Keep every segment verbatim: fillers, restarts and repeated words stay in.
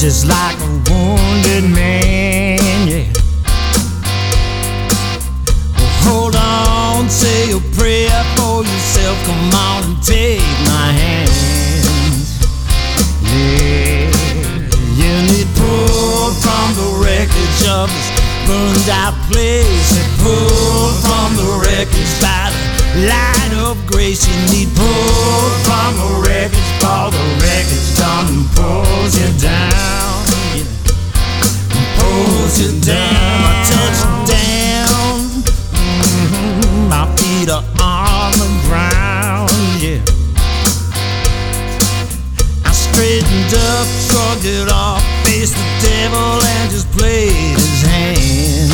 just like a wounded man, yeah. Well, hold on, say a prayer for yourself. Come on and take my hand. Yeah, you need pull from the wreckage of this burned out place, and pull from the wreckage by the light of grace. You need pull from the wreckage, for the wreckage done and pulls you down, yeah. Pulls you down, I touch you down, mm-hmm. My feet are on the ground, yeah. I straightened up, shrugged it off, faced the devil and just played his hand,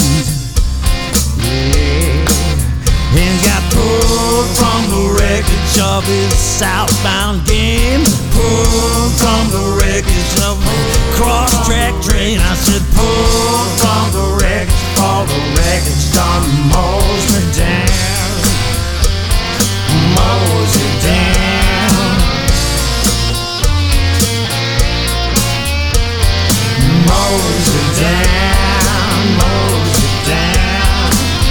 yeah. And got pulled from the wreckage of his southbound game, pulled from the wreckage of a cross-track train. I said pulled from the wreckage, for the wreckage done mows me down, mows you down, mows you down, mows you down,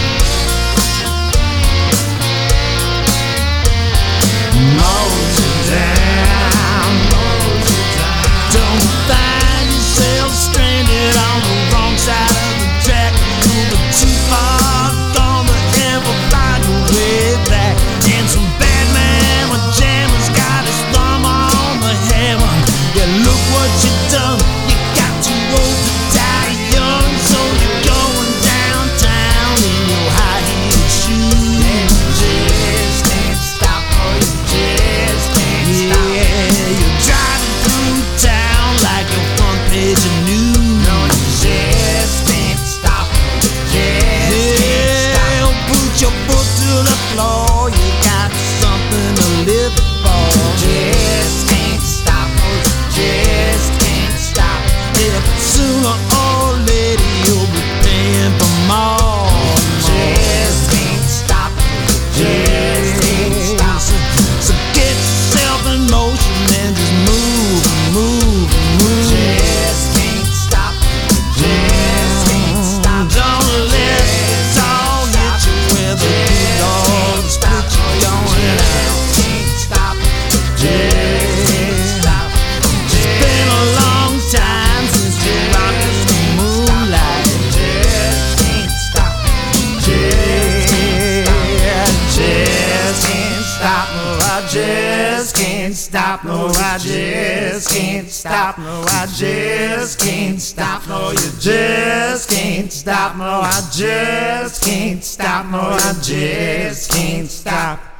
mows you down, mows you down. Don't find yourself stranded on the wrong side of the track, moving too far gone to ever find your way back. And some bad man with jammers got his thumb on the hammer. Yeah, look what you done. You got too old to die young, so you're going downtown in your high-heeled shoes. And you just can't stop, oh, you just can't stop. Yeah, you're driving through town like your front page of news. No, you just can't stop, you just can't stop. Put your foot to the floor, you got something to live for. You just can't stop, oh, you just can't stop. If sooner or later you'll be paying for more. You just can't stop, you just can't stop. So, so get yourself in motion and just move, move, move. You just can't stop, you just can't stop. Don't let it all hit you with a big old split you going out. Can't stop, just can't stop. It's been a long time since you rocked in the moonlight. Just can't stop, just can't stop. No, I just can't stop. No, I just can't stop. No, I just can't stop. No, you just can't stop. No, I just can't stop. No, I just can't stop.